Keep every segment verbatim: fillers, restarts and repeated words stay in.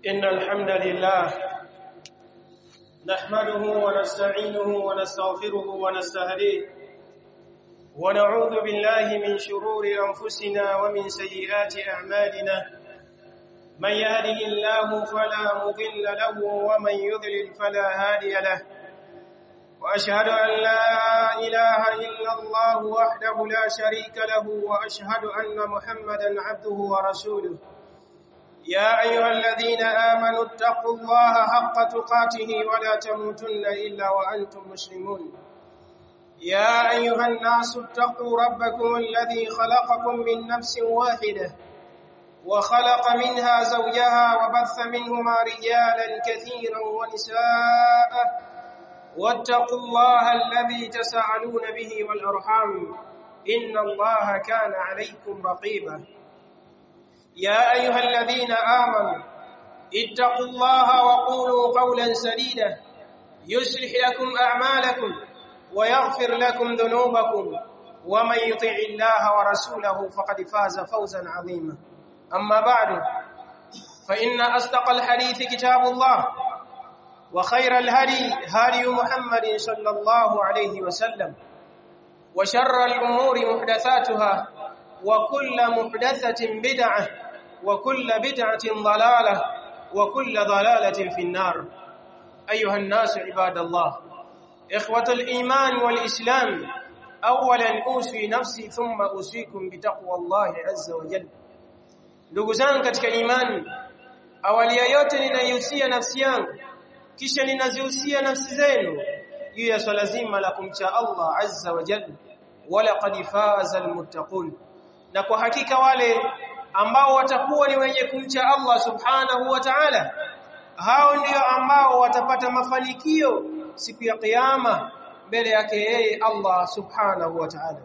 إن الحمد لله نحمده ونستعينه ونستغفره ونستهديه ونعوذ بالله من شرور أنفسنا ومن سيئات أعمالنا من يهده الله فلا مضل له ومن يضلل فلا هادي له وأشهد أن لا إله إلا الله وحده لا شريك له وأشهد أن محمدا عبده ورسوله يا أيها الذين آمنوا اتقوا الله حق تقاته ولا تموتن إلا وأنتم مسلمون يا أيها الناس اتقوا ربكم الذي خلقكم من نفس واحدة وخلق منها زوجها وبث منهما رجالا كثيرا ونساء واتقوا الله الذي تساءلون به والأرحام إن الله كان عليكم رقيبا يا أيها الذين آمنوا اتقوا الله وقولوا قولا سديدا يصلح لكم أعمالكم ويغفر لكم ذنوبكم ومن يطع الله ورسوله فقد فاز فوزا عظيما أما بعد فإن أصدق الحديث كتاب الله وخير الهدي هدي محمد صلى الله عليه وسلم وشر الأمور محدثاتها وكل محدثة بدعة وكل بدعة ضلالة وكل ضلالة في النار أيها الناس عباد الله إخوة الإيمان والإسلام أولا أوصي نفسي ثم أوصيكم بتقوى الله عز وجل ndugu zangu katika imani awali ya yote ninaihusia nafsi yangu kisha ninazihusia nafsi zenu juu ya swala zima la kumcha Allah azza wa jalla wala qad faza almuttaqun na kwa hakika wale ambao watakuwa ni wenye kumcha Allah subhanahu wa ta'ala hao ndio ambao watapata mafanikio siku ya kiyama mbele yake yeye Allah subhanahu wa ta'ala.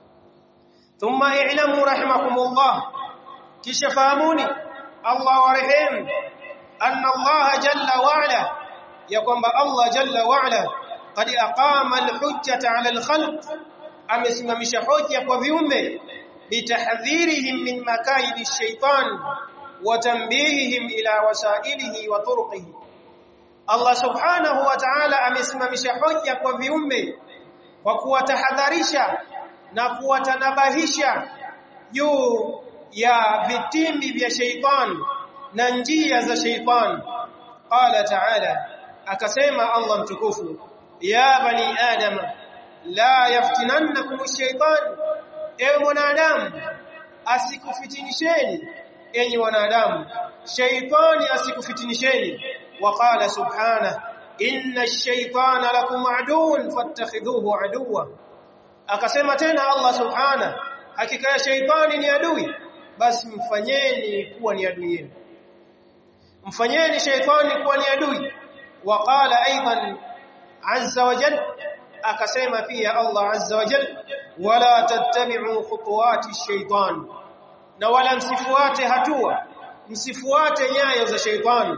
Thumma i'lamu rahimakumullah kisha fahamuni Allah warehemu anna Allah jalla wa ala ya kwamba Allah jalla wa ala qad aqama al-hujjata 'ala al-khalq amesimamisha hoja kwa viumbe bitahdhirihim min makaidi ash-shaytan wa tanbihihim ila wasailihi wa turuqihi Allah subhanahu wa ta'ala amesimamisha hoja kwa viumbe kwa kuwatahadharisha na kuwatanabahisha juu ya vitimbi vya shaytan na njia za shaytan qala ta'ala akasema Allah mtukufu ya bani adama la yaftinannakum ash-shaytan ewe mwanadamu asikufitinisheni enyi wanadamu shaytani asikufitinisheni waqala subhanahu inna ash-shaytana lakum aduwwun fattakhidhuhu aduwwa akasema tena Allah subhanahu hakika ya shaytani ni adui basi mfanyeni kuwa ni adui yenu mfanyeni shaytani kuwa ni adui waqala aidan azza wa jalla akasema pia Allah azza wa jalla wala tattabi'u khutuwati ash-shaytan na wala msifuate hatua msifuate nyayo za shaytan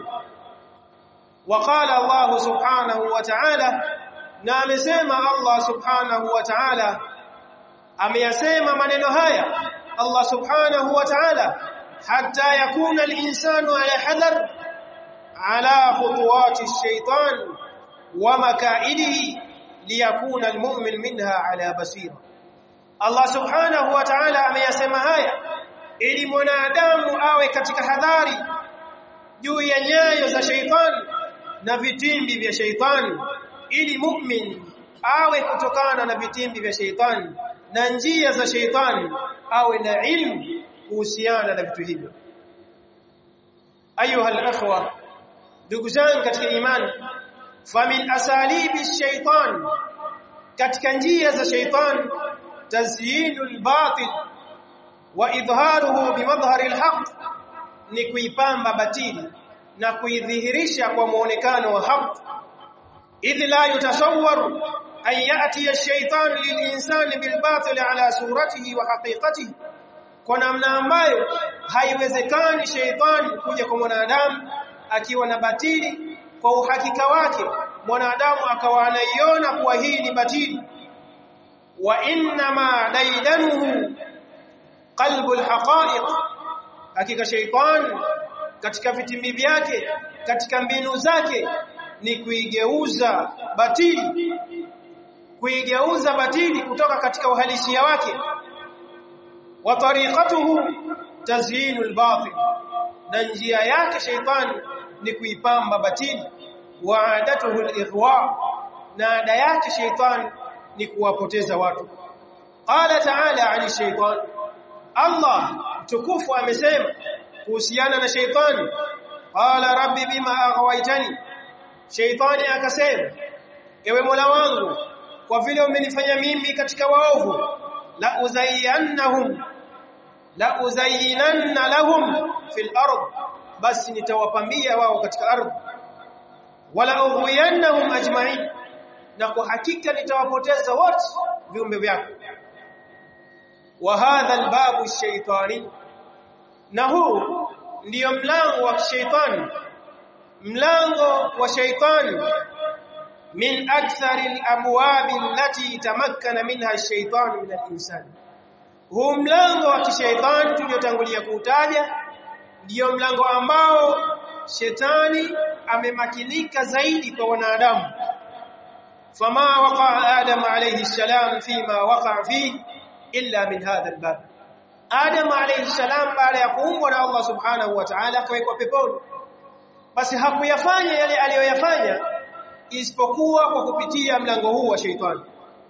waqala Allah subhanahu wa ta'ala na amesema Allah subhanahu wa ta'ala ameyasema maneno haya Allah subhanahu wa ta'ala hatta yakuna al-insanu ala hadar ala khutuwati ash-shaytan wa makaidihi liyakuna al-mu'min minha ala basira Allah subhanahu wa ta'ala ameyasema haya ili mwanadamu awe katika hadhari juu ya nyayo za shaytani na vitimbi vya shaytani ili mu'min awe kutokana na vitimbi vya shaytani na njia za shaytani awe na ilmu kuhusiana na vitu hivyo ayuha al-akhwa ndugu zangu katika imani famin asalibi shaytan katika njia za shaytan tazyinul batil wa idharuhu bimadhhari alhaq ni kuipamba batili na kuidhihirisha kwa muonekano wa haq idh la yutasawwar an yati ash-shaytan lil-insani bil batil ala suratihi wa haqiqatihi kwa namna ambayo haiwezekani shaytan kuja kwa mwanadamu akiwa na batili kwa uhakika wake mwanadamu akawa anaiona kuwa hii ni batili wa inna ma daidanuhu qalbu alhaqa'iq hakika shaytan katika vitimbi vyake, katika mbinu zake ni kuigeuza batili kuigeuza batili kutoka katika uhalisia wake. Wa tariqatuhu tazyinul batil, na njia yake shaytan ni kuipamba batili. Wa adatuhu al-ighwa, na ada yake shaytan ni kuwapoteza watu. Qala ta'ala 'ani shaytan, Allah tukufu amesema kuhusiana na shaytan, qala rabbi bima aghwaytani, shaytani akasema ewe Mola wangu kwa vile umenifanya mimi katika waovu, la uzayyannahum la uzayyinanna lahum fil ard, basi nitawapambia wao katika ardhi, wala ughwiyannahum ajma'in, na kwa hakika nitawapoteza wote viumbe vyako. Wa hadha albabu ash-shaytani, na huu ndio mlango wa shaytani, mlango wa shaytani min akthar al-abwab allati tamakkana minha ash-shaytan min al-insan. Huu mlango wa shaytani tuliotangulia kuutaja ndio mlango ambao shetani amemakinika zaidi kwa wanadamu. Fama waqa Adam alayhi salam fima waqa fi illa min hadha al-bab. Adam alayhi salam baada ya kuumbwa na Allah subhanahu wa ta'ala akawekwa peponi, basi hakuyafanya yale aliyoyafanya isipokuwa kwa kupitia mlango huu wa shaytani.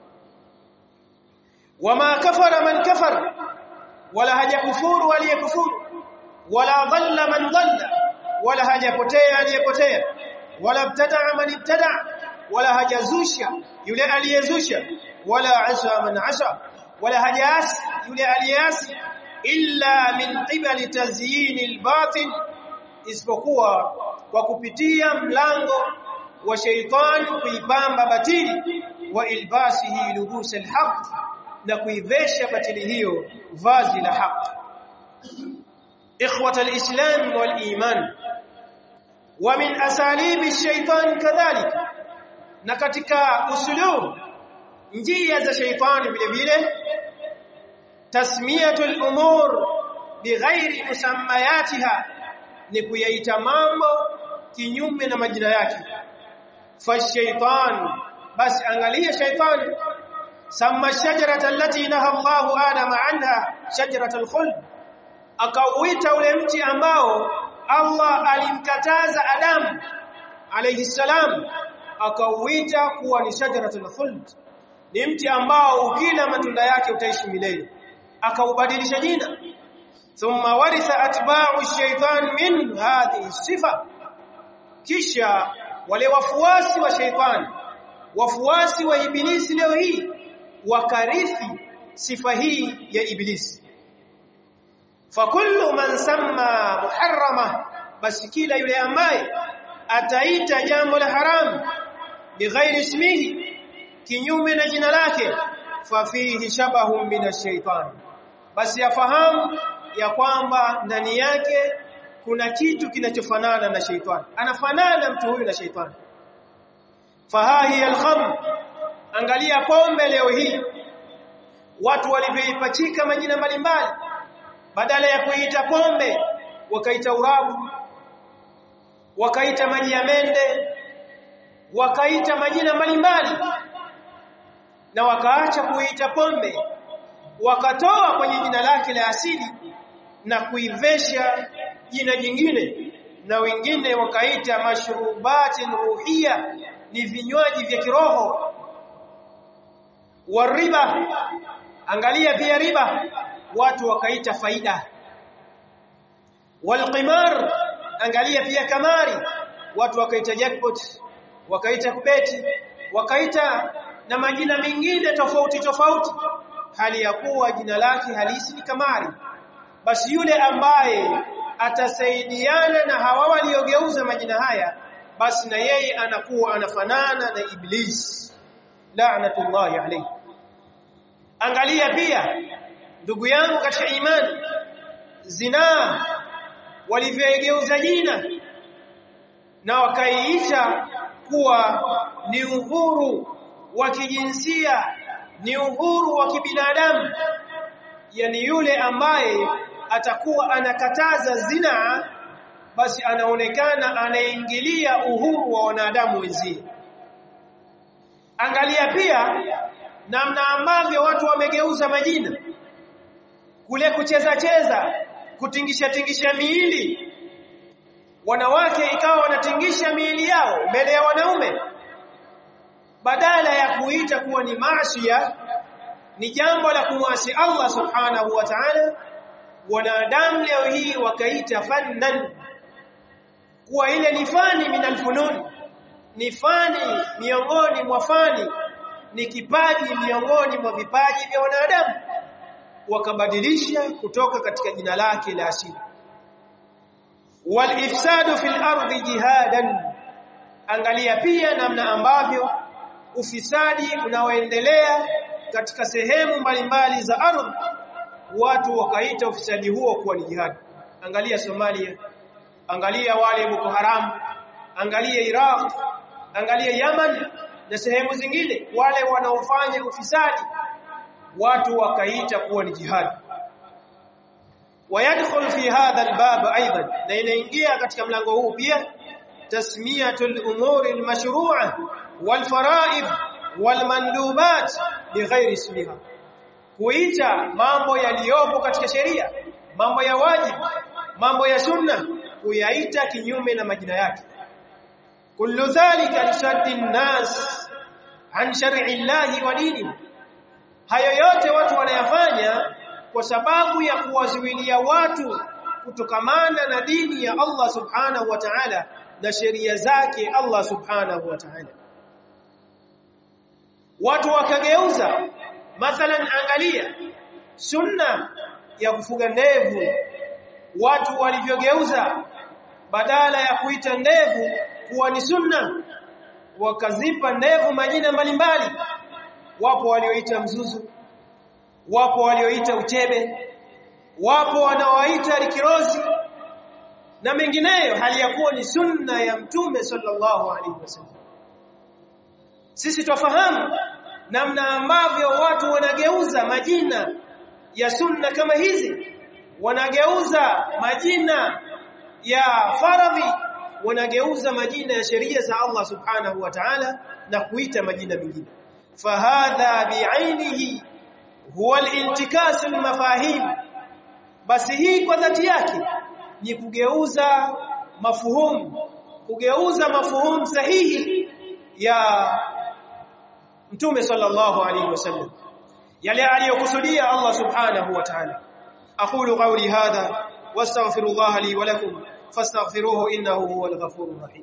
Wama kafara man kafar, wala hajakufuru aliyekufuru, wala dhalla man dhalla, wala hajapotea aliyepotea, wala ibtadaa man ibtadaa, wala hajazusha yule aliyezusha, wala asa man asa, wala hajaasi yule aliyeasi, illa min qibali tazyin albatil, isipokuwa kwa kupitia mlango wa shaytan kuipamba batili, wa ilbasihi lubus alhaq, na kuivesha batili hiyo vazi la haq. Ikhwata alislam wal iman, wa min asalibi ash-shaytan kadhalika, na katika usulub njia za shaytani vile vile tasmiyatul umur bighairi musammayatiha, ni kuyaita mambo kinyume na majina yake. Fa shaytan, basi angalia shaytan, sama shajarata allati naha Allahu Adama anha shajaratul khuld, akauita ule mti ambao Allah alimkataza Adam alayhi salam, akauita kuwa ni shajaratul khuld, ni mti ambao ukila matunda yake utaishi milele, akaubadilisha jina. Thumma waritha atba'u ash-shaytan min hadhihi sifa, kisha wale wafuasi wa shaytan, wafuasi wa ibilisi leo hii wakarithi sifa hii ya ibilisi. Fa kullu man samma muharrama, basi kila yule ambaye ataita jambo la haramu bighairi ismihi, kinyume na jina lake, fa fihi shabahun min ash-shaytan, basi yafahamu ya kwamba ndani yake kuna kitu kinachofanana na shaytan, anafanana mtu huyu na shaytan. Fahahi al-khamr, angalia pombe leo hii watu walivyoipachika majina mbalimbali, badala ya kuita pombe wakaita urabu, wakaita maji ya mende, wakaita majina mbalimbali, na wakaacha kuita pombe, wakatoa kwenye jina lake la asili na kuivesha jina jingine, na wengine wakaita mashrubatin ruhia, ni vinywaji vya kiroho. Wariba, angalia pia riba watu wakaita faida. Walqimar, angalia pia kamari watu wakaita jackpot, wakaita kubeti, wakaita na majina mengine tofauti tofauti, hali ya kuwa jina lake halisi ni kamari. Basi yule ambaye atasaidiana na hawa waliogeuza majina haya, basi na yeye anakuwa anafanana na Iblis, la'natullahi alayhi. Angalia pia ndugu yangu katika imani, zina walivyogeuza jina na wakaiita kuwa ni uhuru wa kijinsia, ni uhuru wa kibinadamu. Yani yule ambaye atakuwa anakataza zina, basi anaonekana anaingilia uhuru wa wanadamu wenzie. Angalia pia namna ambavyo watu wamegeuza majina, kule kucheza cheza, kutingisha tingisha miili, wanawake ikawa wanatingisha miili yao mbele ya wanaume, badala ya kuita kuwa ni maasiya, ni jambo la kumwasi Allah subhanahu wa ta'ala. Wanadamu leo hii wakaita fannan, kuwa ile ni fani min alfunun, ni fani miongoni mwa fani, ni kipaji miongoni mwa vipaji vya wanadamu, wakabadilisha kutoka katika jina lake la asili. Wal ifsadu fil ardi jihadan, angalia pia namna ambavyo ufisadi unaoendelea katika sehemu mbalimbali za ardhi, watu wakaita ufisadi huo kuwa ni jihad. Angalia Somalia, angalia wale Boko Haram, angalia Iraq, angalia Yemen na sehemu zingine, wale wanaofanya ufisadi watu wakaita kuwa ni jihad. Wayadkhul fi hadha albab aidan, na inaingia katika mlango huu pia tasmiyatul umuri almashru'a wal fara'id wal mandubat bighairi ismiha, kuita mambo yaliyopo katika sheria, mambo ya wajibu, mambo ya sunna, kuyaita kinyume na majina yake. Kullu dhalika lisaddi an-nas an shar'i Allahi wa dinihi, hayo yote watu wanayafanya kwa sababu ya kuwazuilia watu kutokamana na dini ya Allah subhanahu wa ta'ala na sheria zake Allah subhanahu wa ta'ala. Watu wakageuza, mathalan angalia sunna ya kufuga ndevu, watu walivyogeuza, badala ya kuita ndevu kuwa ni sunna, wakazipa ndevu majina mbalimbali. Wapo walioita mzuzu, wapo walioita uchebe, wapo wanaoita rikirozi na mengineyo, hali ya kuwa ni sunna ya Mtume sallallahu alaihi wasallam. Sisi tufahamu namna ambavyo watu wanageuza majina ya sunna kama hizi, wanageuza majina ya faradhi, wanageuza majina ya sheria za Allah subhanahu wa ta'ala na kuita majina mengine. Fahadha bi'ainihi huwa al-intikas al-mafahim, basi hii kwa dhati yake ni kugeuza mafuhumu, kugeuza mafuhumu sahihi ya Mtume sallallahu alayhi wasallam, yale aliyokusudia Allah subhanahu wa ta'ala. Aqulu qawli hadha wastaghfirullah li wa lakum fastaghfiruhu innahu huwal ghafurur rahim.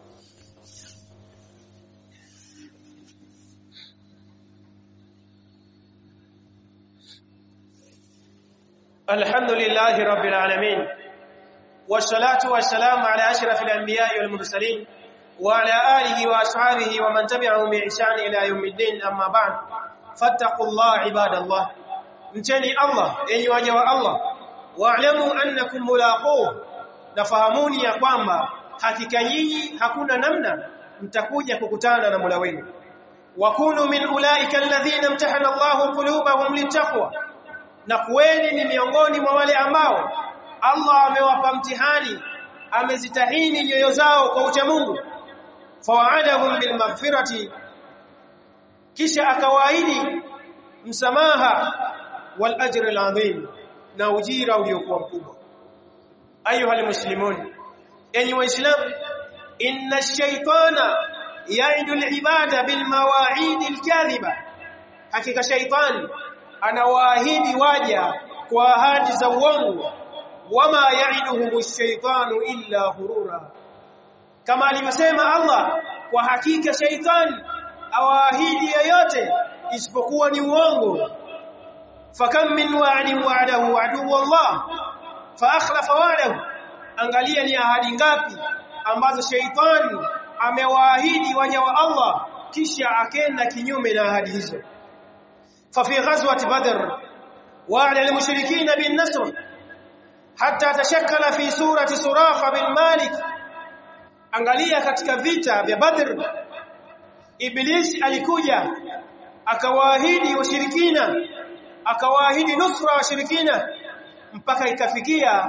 Alhamdulillahi rabbil alamin, wassalatu wassalamu ala ashrafil anbiya'i wal mursalin wa ala alihi wa ashabihi wa man tabi'ahum bi ihsan ila yawmiddin, amma ba'd. Fattaqullaha ibadallah, mcheni Allah enyi waja wa Allah, wa'lamu annakum mulaquh, nafahamuni ya kwamba hakika nyinyi hakuna namna mtakuja kukutana na Mola wenu. Wa kunu min ulaika alladhina imtahana Allahu qulubahum littaqwa, na kuweni ni miongoni mwa wale ambao Allah amewapa mtihani, amezitahini nyoyo zao kwa ucha Mungu. Fawa'adahum bil maghfirati, kisha akawaahidi msamaha, wal ajri al adhim, na ujira uliokuwa mkubwa. Ayuha almuslimun, enyi waislamu, inna ash-shaytana ya'idu al-ibada bil mawa'id al-kadhiba, hakika shaytan anawaahidi waja kwa ahadi za uongo. Wama ya'iduhum ash-shaytanu illa ghurura, kama alivyosema Allah, kwa hakika shaytan awaahidi yoyote isipokuwa ni uongo. Fakam min wa'din wa'adahu aduwwu Allah fa akhlafa wa'dahu, angalia ni ahadi ngapi ambazo shaytan amewaahidi waja wa Allah kisha akenda kinyume na ahadi hizo. Fa fi ghazwati badr wa'ada al-mushrikeena bin nasr hatta tashakkala fi surati Suraqa bin Malik, angalia katika vita vya Badr Iblis alikuja akawaahidi washirikina, akawaahidi nusra washirikina, mpaka ikafikia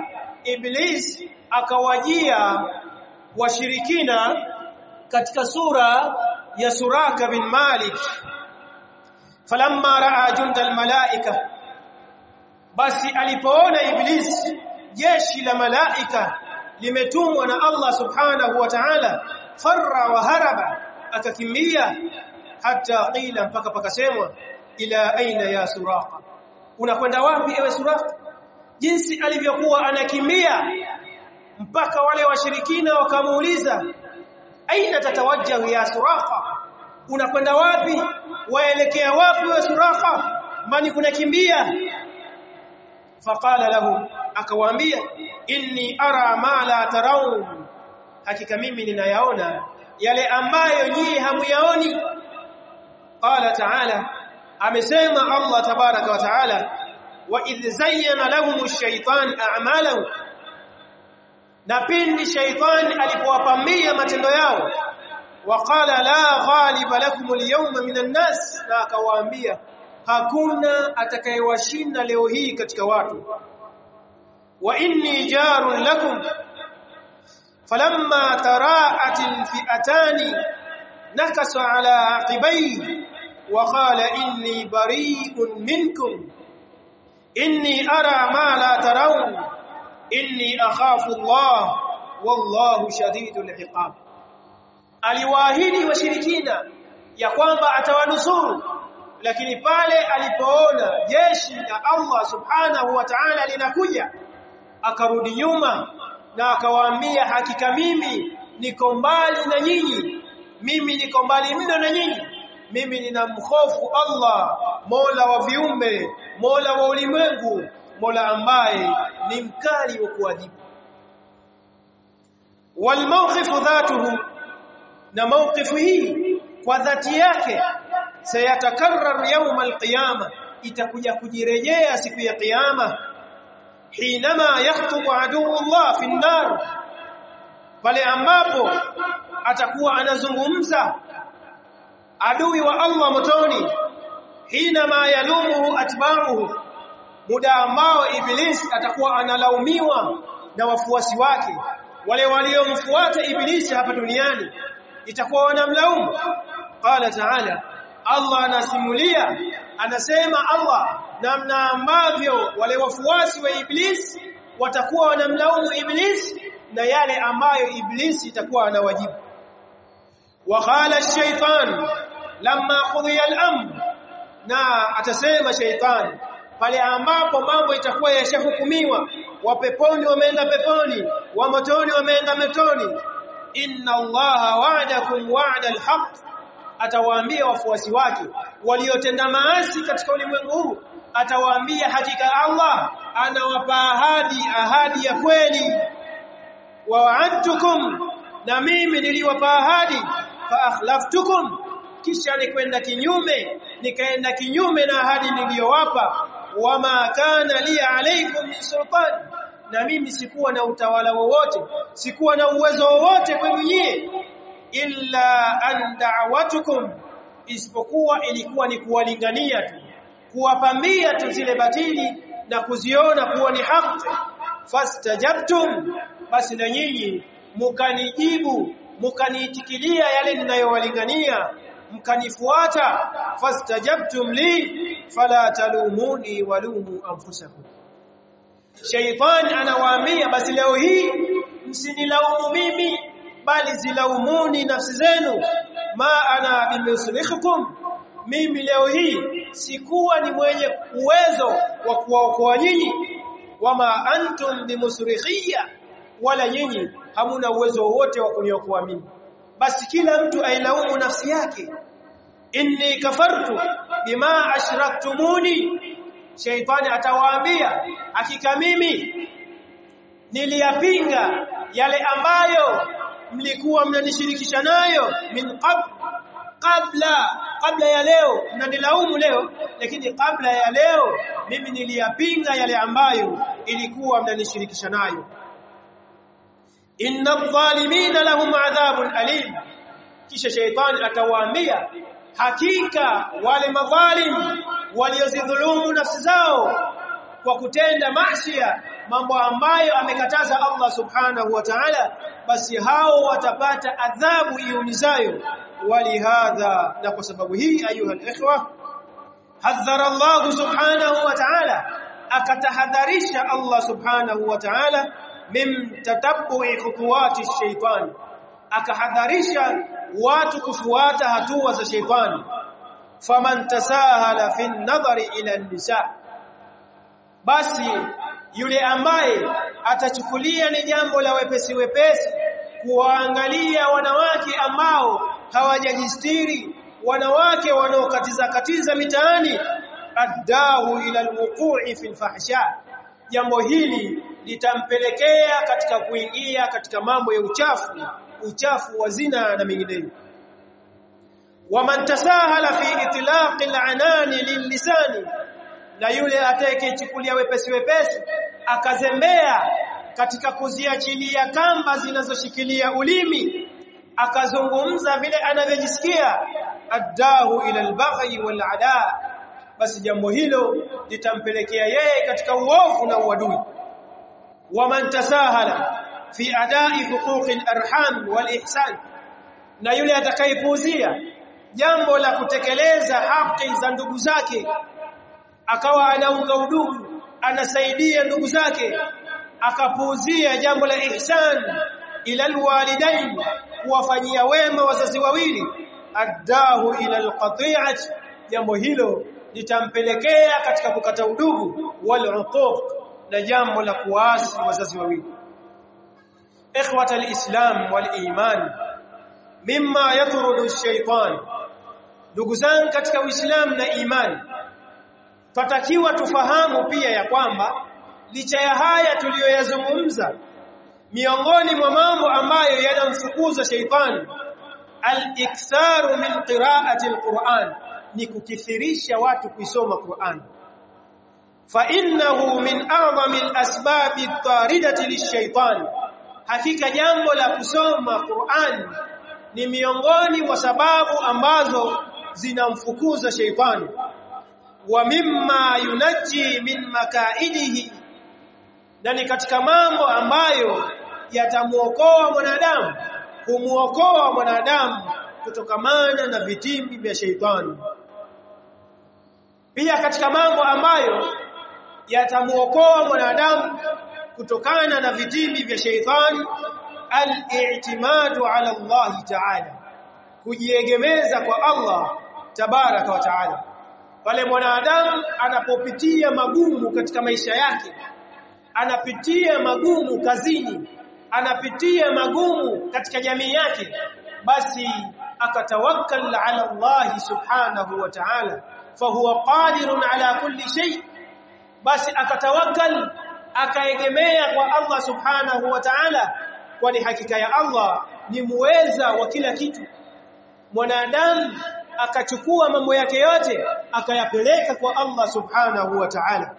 Iblis akawajia washirikina katika sura ya Suraka bin Malik. Falamma raa junda almalaika, basi alipoona Iblis jeshi la malaika limetumwa na Allah subhanahu wa ta'ala, farra wa haraba, akakimbia. Hata qila, mpaka pakasemwa, ila aina ya Suraka, unakwenda wapi ewe Suraka? Jinsi alivyokuwa anakimbia, mpaka wale washirikina wakamuuliza, aina tatawajjahu ya Suraka, unakwenda wapi, waelekea wapi ewe Suraka, mani kunakimbia? Faqala lahu, akawaambia, inni ara ma la tarawun, hakika mimi ninayaona yale ambayo nyinyi hamuyaoni. Qala ta'ala, amesema Allah tabaraka wa ta'ala, wa idh zayyana lahum ash-shaytan a'malahum, na pindi shaytan alipowapambia matendo yao, waqala la ghaliba lakum al-yawma minan nas, na akawaambia hakuna atakayewashinda leo hii katika watu. Wa inni jarun lakum, falamma taraat al-fi'atani nakasa ala aqibayhi wa qala inni bari'un minkum inni ara ma la tarawun inni akhafu Allah wallahu shadidul iqab. Aliwaahidi washirikina ya kwamba atawanusuru, lakini pale alipoona jeshi la Allah subhanahu wa ta'ala linakuja, akarudi nyuma na akawaambia, hakika mimi niko mbali na nyinyi, mimi niko mbali mno na nyinyi, mimi ninamhofu Allah, Mola wa viumbe, Mola wa ulimwengu, Mola ambaye ni mkali wa kuadhibu. Wal mawqifu dhatuhu, na mawqifu hii kwa dhati yake, sayatakarrar yawm alqiyama, itakuja kujirejea siku ya kiyama. Hinama yakhutubu aduwullah fi an-nar, pale ambapo atakuwa anazungumza adui wa Allah motoni. Hinama yalumuhu atba'uhu, muda ambao Iblis atakuwa analaumiwa na wafuasi wake, wale waliomfuata Iblis hapa duniani itakuwa wanamlaumu. Qala ta'ala, Allah anasimulia, anasema Allah namna ambavyo wale wafuasi wa Iblis watakuwa wanamlaumu Iblis na yale ambayo Iblis itakuwa anawajibu. Wa qala ash-shaytan lamma qudiya al-amr, na atasema shaytan pale ambapo mambo itakuwa yashahukumiwa, wa peponi wameenda peponi, wa motoni wameenda motoni, inna Allaha wa'adakum wa'da al-haqq, atawaambia wafuasi wake waliotenda maasi katika ulimwengu huu, atawaambia hakika Allah anawapa ahadi, ahadi ya kweli. Wa wa'adtukum, na mimi niliwapa ahadi, fa akhlaftukum, kisha nikwenda kinyume, nikaenda kinyume na ahadi niliyowapa. Wama kana li alaykum min sultan, na mimi sikuwa na utawala wowote, sikuwa na uwezo wowote kwenu nyie, illa an da'watukum, isipokuwa ilikuwa ni kuwalingania tu, kuwapambia tu zile batili na kuziona kuwa ni haki. Fastajabtum, basi na nyinyi mukanijibu, mukaniitikilia yale ninayowalingania, mkanifuata. Fastajabtum li fala talumuni walumu anfusakum. Shaytan anawaambia, basi leo hii msinilaumu mimi, bali zilaumuni nafsi zenu. Ma ana bimusrikhukum, mimi leo hii sikuwa ni mwenye uwezo wa kuwaokoa nyinyi. Wama antum bimusrikhiyya, wala nyinyi hamuna uwezo wowote wa kuniokoa mimi. Basi kila mtu ailaumu nafsi yake. Inni kafartu bima ashraktumuni, Shaitani atawaambia, hakika mimi niliyapinga yale ambayo mlikuwa mnanishirikisha nayo, min qabl, kabla kabla ya leo, mnanilaumu leo, lakini kabla ya leo mimi niliyapinga yale ambayo ilikuwa mnanishirikisha nayo. Inna adh-dhalimina lahum adhabun alim, kisha Shaitani atawaambia, hakika wale madhalim waliozidhulumu nafsi zao kwa kutenda maasi mambo ambayo amekataza Allah subhanahu wa ta'ala, basi hao watapata adhabu iumizayo. Walihadha, na kwa sababu hii ayuha al-ikhwa, hadhara Allah subhanahu wa ta'ala, akatahadharisha Allah subhanahu wa ta'ala min tatabbu'i khutuwati ash-shaytan, akahadharisha watu kufuata hatua za shaytani. Faman tasahala fi an-nadhari ila an-nisa, basi yule ambaye atachukulia ni jambo la wepesi wepesi kuwaangalia wanawake ambao hawajajistiri, wanawake wanaokatiza katiza mitaani, addahu ila alwuqu'i fil fahsha, jambo hili litampelekea katika kuingia katika mambo ya uchafu, uchafu wa zina na mengineyo. Waman tasahala fi itlaq al-anani lil-lisani, na yule atakayechukulia wepesi wepesi akazembea katika kuziachilia kamba zinazoshikilia ulimi, akazungumza vile anavyojisikia, addahu ila al-baghi wal-ada, basi jambo hilo litampelekea yeye katika uovu na uadui. Waman tasahala fi adai huquq al-arham wal-ihsan, na yule atakayepuuzia jambo la kutekeleza haki za ndugu zake, akawa anaunga udugu, anasaidia ndugu zake, akapuuzia jambo la ihsan ila alwalidain, kuwafanyia wema wazazi wawili, addahu ila alqati'ati, jambo hilo litampelekea katika kukata udugu, waluquq, na jambo la kuasi wazazi wawili. Ikhwata alislam waliman, mimma yatrudu ash-shaytan, ndugu zangu katika Uislamu na imani, tutakiwa tufahamu pia ya kwamba licha ya haya tuliyoyazungumza, miongoni mwa mambo ambayo yanamfukuza shaytani, al-iktharu min qira'ati al-Qur'an, ni kukithirisha watu kuisoma Qur'an. Fa innahu min a'zami al-asbabi at-taridati lish-shaytan, hakika jambo la kusoma Qur'an ni miongoni mwa sababu ambazo zinamfukuza shaytani. Wa mimma yunaji min makaidihi, na ni katika mambo ambayo yatamuokoa mwanadamu, kumuokoa mwanadamu kutokamana na vitimbi vya shaytani. Pia katika mambo ambayo yatamuokoa mwanadamu kutokana na vitimbi vya shaytani, al-i'timadu ala Allah ta'ala, kujiegemeza kwa Allah tabaraka wa ta'ala. Pale mwanadamu anapopitia magumu katika maisha yake, anapitia magumu kazini, anapitia magumu katika jamii yake, basi akatawakkal ala Allah subhanahu wa ta'ala, fahuwa qadirun ala kulli shay, basi akatawakkal, akaegemea kwa Allah subhanahu wa ta'ala, kwani hakika ya Allah ni muweza wa kila kitu. Mwanadamu akachukua mambo yake yote akayapeleka kwa Allah subhanahu wa ta'ala.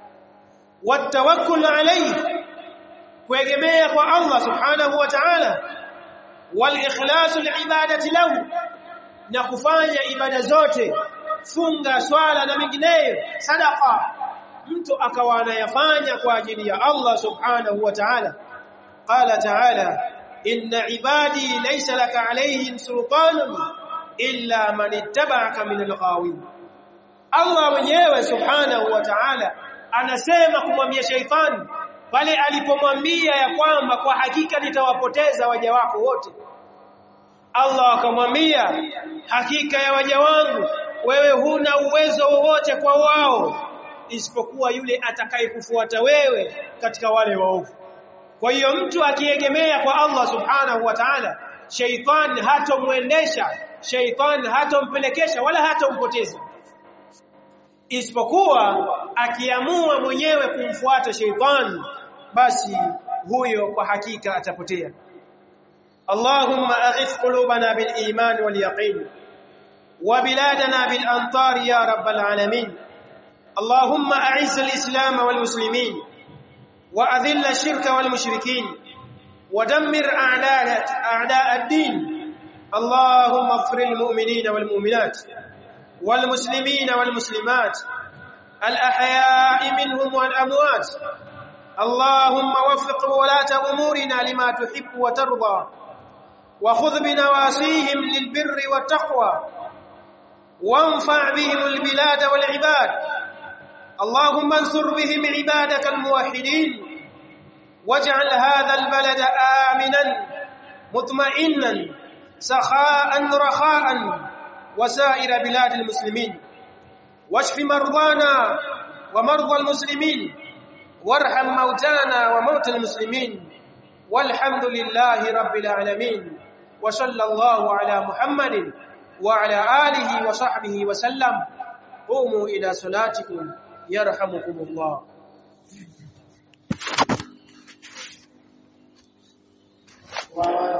Watawakkul alayhi, kuegemea kwa Allah subhanahu wa ta'ala, wal ikhlasu liibadati lahu, na kufanya ibada zote, funga, swala na mengineyo, sadaqa, mtu akawa anayafanya kwa ajili ya Allah subhanahu wa ta'ala. Qala ta'ala, inna ibadi laysa laka alayhim sultanun illa man ittaba'aka min al-ghawin. Allah mwenyewe subhanahu wa ta'ala anasema kumwambia shaytani pale alipomwambia ya kwamba kwa hakika nitawapoteza waja wako wote. Allah akamwambia, hakika ya waja wangu wewe huna uwezo wowote kwa wao isipokuwa yule atakayekufuata wewe katika wale waovu. Kwa hiyo mtu akiegemea kwa Allah subhanahu wa ta'ala, shaytan hatomwendesha, shaytan hatompelekesha wala hatompoteza, isipokuwa akiamua mwenyewe kumfuata shaytan, basi huyo kwa hakika atapotea. Allahumma aghith qulubana bil iman wal yaqin wa biladana bil antar ya rabbal alamin. Allahumma a'izz al islam wal muslimin wa adhill ash shirka wal mushrikin wa dammir a'da' a'da' ad-din. اللهم اغفر للمؤمنين والمؤمنات والمسلمين والمسلمات الأحياء منهم والأموات. اللهم وفق ولاة أمورنا لما تحب وترضى، وخذ بنواسيهم للبر والتقوى، وانفع بهم البلاد والعباد. اللهم انصر بهم عبادك الموحدين، واجعل هذا البلد آمنا مطمئنا سخاء رخاء وسائر بلاد المسلمين، واشف مرضانا ومرضى المسلمين، وارحم موتانا وموتى المسلمين، والحمد لله رب العالمين. وصلى الله على محمد وعلى آله وصحبه وسلم. قوموا إلى صلاتكم يرحمكم الله.